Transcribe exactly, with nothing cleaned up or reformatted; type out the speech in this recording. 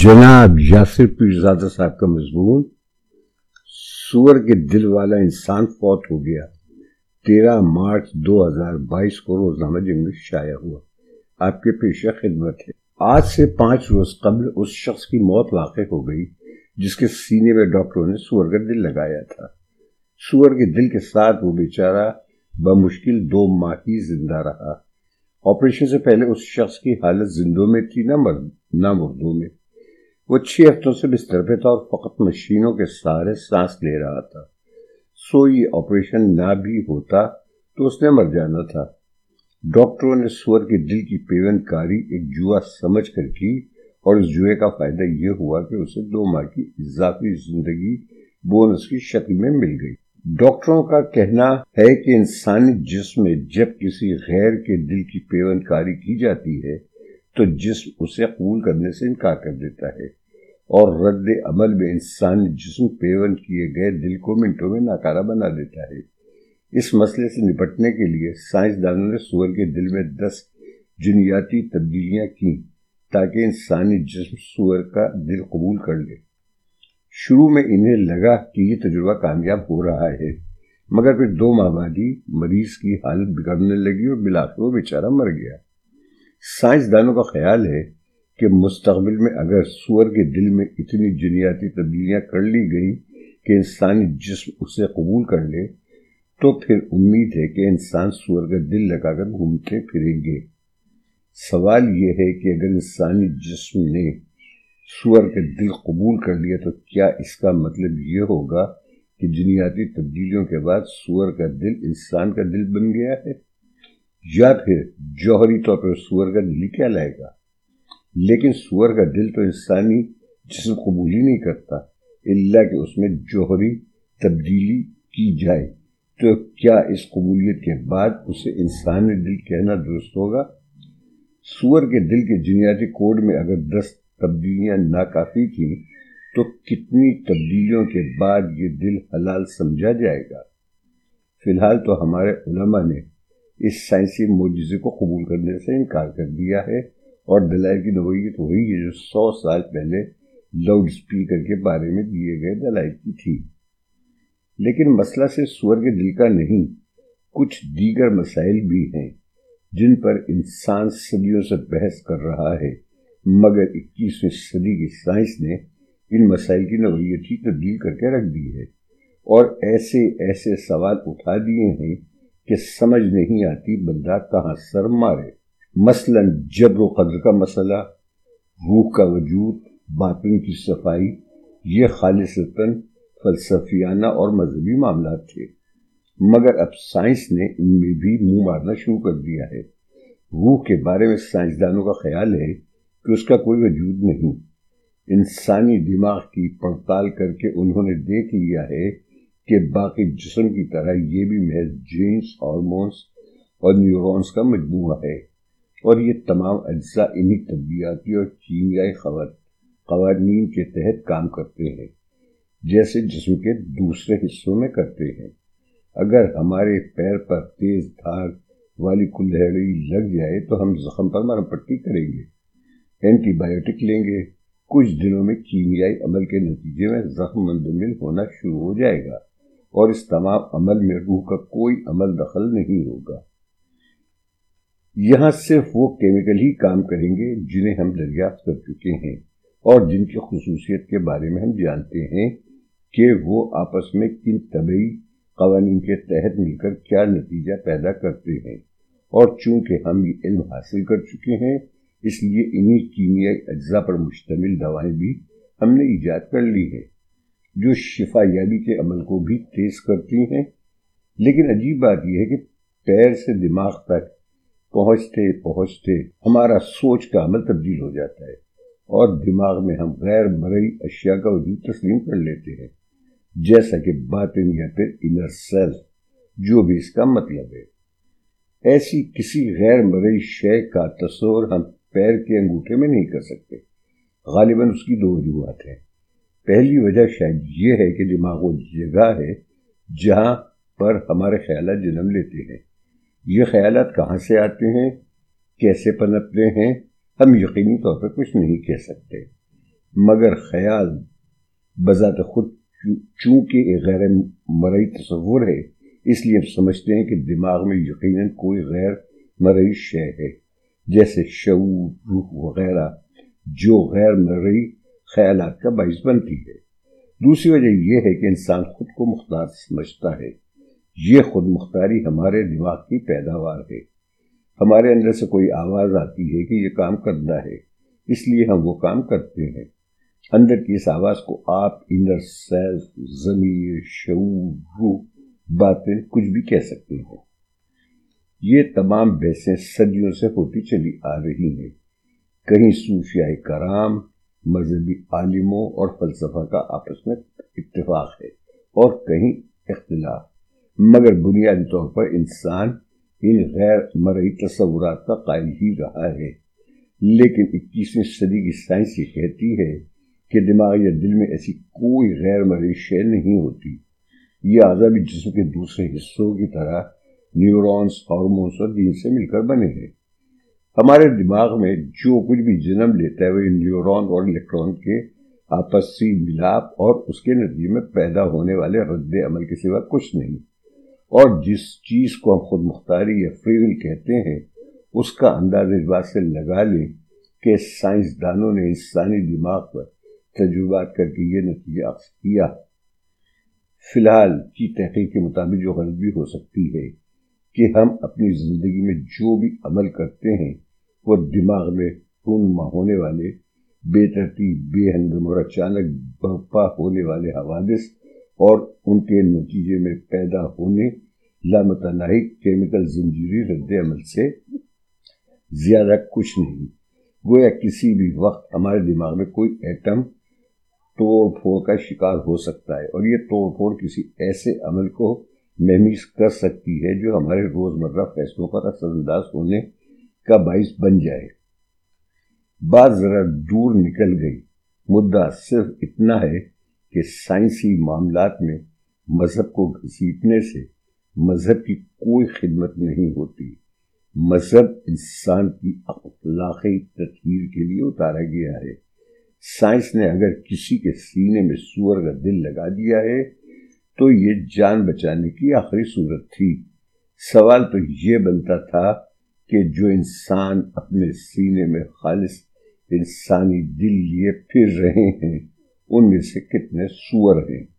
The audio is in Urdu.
جناب یاسر پیرزادہ صاحب کا مضمون سور کے دل والا انسان فوت ہو گیا، تیرہ مارچ دو ہزار بائیس کو روزنامہ جنگ میں شائع ہوا۔ آپ کے پیش خدمت ہے۔ آج سے پانچ روز قبل اس شخص کی موت واقع ہو گئی جس کے سینے میں ڈاکٹروں نے سور کا دل لگایا تھا۔ سور کے دل کے ساتھ وہ بیچارہ بمشکل دو ماہ ہی زندہ رہا۔ آپریشن سے پہلے اس شخص کی حالت زندوں میں تھی نہ مرد نہ مردوں میں۔ وہ چھ ہفتوں سے بستر پہ تھا اور فقط مشینوں کے سہارے سانس لے رہا تھا۔ سو یہ آپریشن نہ بھی ہوتا تو اس نے مر جانا تھا۔ ڈاکٹروں نے سور کے دل کی پیوند کاری ایک جوا سمجھ کر کی اور اس جوئے کا فائدہ یہ ہوا کہ اسے دو ماہ کی اضافی زندگی بونس کی شکل میں مل گئی۔ ڈاکٹروں کا کہنا ہے کہ انسانی جسم میں جب کسی غیر کے دل کی پیوند کاری کی جاتی ہے تو جسم اسے قبول کرنے سے انکار کر دیتا ہے اور رد عمل میں انسانی جسم پیوند کیے گئے دل کو منٹوں میں ناکارہ بنا دیتا ہے۔ اس مسئلے سے نپٹنے کے لیے سائنسدانوں نے سور کے دل میں دس جینیاتی تبدیلیاں کی تاکہ انسانی جسم سور کا دل قبول کر لے۔ شروع میں انہیں لگا کہ یہ تجربہ کامیاب ہو رہا ہے، مگر پھر دو ماہ بعد ہی مریض کی حالت بگڑنے لگی اور بالآخر وہ بیچارہ مر گیا۔ سائنسدانوں کا خیال ہے کہ مستقبل میں اگر سور کے دل میں اتنی جینیاتی تبدیلیاں کر لی گئیں کہ انسانی جسم اسے قبول کر لے تو پھر امید ہے کہ انسان سور کا دل لگا کر گھومتے پھریں گے۔ سوال یہ ہے کہ اگر انسانی جسم نے سور کا دل قبول کر لیا تو کیا اس کا مطلب یہ ہوگا کہ جینیاتی تبدیلیوں کے بعد سور کا دل انسان کا دل بن گیا ہے، یا پھر جوہری طور پر سور کا دل ہی کیا لائے گا؟ لیکن سور کا دل تو انسانی جسم قبول ہی نہیں کرتا الا کہ اس میں جوہری تبدیلی کی جائے، تو کیا اس قبولیت کے بعد اسے انسانی دل کہنا درست ہوگا؟ سور کے دل کے جینیاتی کوڈ میں اگر دس تبدیلیاں ناکافی تھیں تو کتنی تبدیلیوں کے بعد یہ دل حلال سمجھا جائے گا؟ فی الحال تو ہمارے علماء نے اس سائنسی معجزے کو قبول کرنے سے انکار کر دیا ہے اور دلائل کی نوعیت وہی ہے جو سو سال پہلے لاؤڈ سپیکر کے بارے میں دیے گئے دلائل کی تھی۔ لیکن مسئلہ صرف سور کے دل کا نہیں، کچھ دیگر مسائل بھی ہیں جن پر انسان صدیوں سے بحث کر رہا ہے، مگر اکیسویں صدی کی سائنس نے ان مسائل کی نوعیت ہی تبدیل کر کے رکھ دی ہے اور ایسے ایسے سوال اٹھا دیے ہیں کہ سمجھ نہیں آتی بندہ کہاں سر مارے۔ مثلا جبر و قدر کا مسئلہ، روح کا وجود، باطن کی صفائی، یہ خالصتاً فلسفیانہ اور مذہبی معاملات تھے، مگر اب سائنس نے ان میں بھی منہ مارنا شروع کر دیا ہے۔ روح کے بارے میں سائنسدانوں کا خیال ہے کہ اس کا کوئی وجود نہیں۔ انسانی دماغ کی پڑتال کر کے انہوں نے دیکھ لیا ہے کہ باقی جسم کی طرح یہ بھی محض جینز، ہارمونز اور نیورونز کا مجموعہ ہے اور یہ تمام اجزاء انہی طبیعیاتی اور کیمیائی قوانین کے تحت کام کرتے ہیں جیسے جسم کے دوسرے حصوں میں کرتے ہیں۔ اگر ہمارے پیر پر تیز دھار والی کلہڑی لگ جائے تو ہم زخم پر مرہم پٹی کریں گے، اینٹی بائیوٹک لیں گے، کچھ دنوں میں کیمیائی عمل کے نتیجے میں زخم منجمد ہونا شروع ہو جائے گا اور اس تمام عمل میں روح کا کوئی عمل دخل نہیں ہوگا۔ یہاں صرف وہ کیمیکل ہی کام کریں گے جنہیں ہم دریافت کر چکے ہیں اور جن کی خصوصیت کے بارے میں ہم جانتے ہیں کہ وہ آپس میں کن طبعی قوانین کے تحت مل کر کیا نتیجہ پیدا کرتے ہیں، اور چونکہ ہم یہ علم حاصل کر چکے ہیں اس لیے انہی کیمیائی اجزاء پر مشتمل دوائیں بھی ہم نے ایجاد کر لی ہیں جو شفا یابی کے عمل کو بھی تیز کرتی ہیں۔ لیکن عجیب بات یہ ہے کہ پیر سے دماغ تک پہنچتے پہنچتے ہمارا سوچ کا عمل تبدیل ہو جاتا ہے اور دماغ میں ہم غیر مرئی اشیاء کا وجود تسلیم کر لیتے ہیں، جیسا کہ باطن یا پھر انر سیلف، جو بھی اس کا مطلب ہے۔ ایسی کسی غیر مرئی شے کا تصور ہم پیر کے انگوٹھے میں نہیں کر سکتے۔ غالباً اس کی دو وجوہات ہیں۔ پہلی وجہ شاید یہ ہے کہ دماغ وہ جگہ ہے جہاں پر ہمارے خیالات جنم لیتے ہیں۔ یہ خیالات کہاں سے آتے ہیں، کیسے پنپتے ہیں، ہم یقینی طور پر کچھ نہیں کہہ سکتے، مگر خیال بذات خود چونکہ ایک غیر مرئی تصور ہے، اس لیے ہم سمجھتے ہیں کہ دماغ میں یقیناً کوئی غیر مرئی شے ہے، جیسے شعور، روح وغیرہ، جو غیر مرئی خیالات کا باعث بنتی ہے۔ دوسری وجہ یہ ہے کہ انسان خود کو مختار سمجھتا ہے۔ یہ خود مختاری ہمارے دماغ کی پیداوار ہے۔ ہمارے اندر سے کوئی آواز آتی ہے کہ یہ کام کرنا ہے، اس لیے ہم وہ کام کرتے ہیں۔ اندر کی اس آواز کو آپ انر سیلف، ضمیر، شعور، روح، باطن کچھ بھی کہہ سکتے ہیں۔ یہ تمام بحثیں صدیوں سے ہوتی چلی آ رہی ہیں۔ کہیں صوفیاء کرام، مذہبی عالموں اور فلسفہ کا آپس میں اتفاق ہے اور کہیں اختلاف، مگر بنیادی طور پر انسان ان غیر مرئی تصورات کا قائل ہی رہا ہے۔ لیکن اکیسویں صدی کی سائنس یہ کہتی ہے کہ دماغ یا دل میں ایسی کوئی غیر مرئی شے نہیں ہوتی۔ یہ اعضاء بھی جسم کے دوسرے حصوں کی طرح نیورونز، ہارمونز اور جین سے مل کر بنے ہیں۔ ہمارے دماغ میں جو کچھ بھی جنم لیتا ہے وہ نیورون اور الیکٹرون کے آپسی ملاپ اور اس کے نتیجے میں پیدا ہونے والے رد عمل کے سوا کچھ نہیں۔ اور جس چیز کو ہم خود مختاری یا فری ول کہتے ہیں، اس کا اندازہ اس بات سے لگا لیں کہ سائنسدانوں نے انسانی دماغ پر تجربات کر کے یہ نتیجہ اخذ کیا۔ فی الحال کی تحقیق کے مطابق جو غلط بھی ہو سکتی ہے کہ ہم اپنی زندگی میں جو بھی عمل کرتے ہیں وہ دماغ میں رونما ہونے والے بے ترتیب، بے ہنگم اور اچانک برپا ہونے والے حوادث اور ان کے نتیجے میں پیدا ہونے لامتناہی کیمیکل زنجیری رد عمل سے زیادہ کچھ نہیں۔ گویا کسی بھی وقت ہمارے دماغ میں کوئی ایٹم توڑ پھوڑ کا شکار ہو سکتا ہے، اور یہ توڑ پھوڑ کسی ایسے عمل کو مہمیز کر سکتی ہے جو ہمارے روزمرہ فیصلوں پر اثر انداز ہونے کا باعث بن جائے۔ بات ذرا دور نکل گئی۔ مدعا صرف اتنا ہے کہ سائنسی معاملات میں مذہب کو گھسیٹنے سے مذہب کی کوئی خدمت نہیں ہوتی۔ مذہب انسان کی اخلاقی تطہیر کے لیے اتارا گیا ہے۔ سائنس نے اگر کسی کے سینے میں سور کا دل لگا دیا ہے تو یہ جان بچانے کی آخری صورت تھی۔ سوال تو یہ بنتا تھا کہ جو انسان اپنے سینے میں خالص انسانی دل لیے پھر رہے ہیں ان میں سے کتنے سور ہیں۔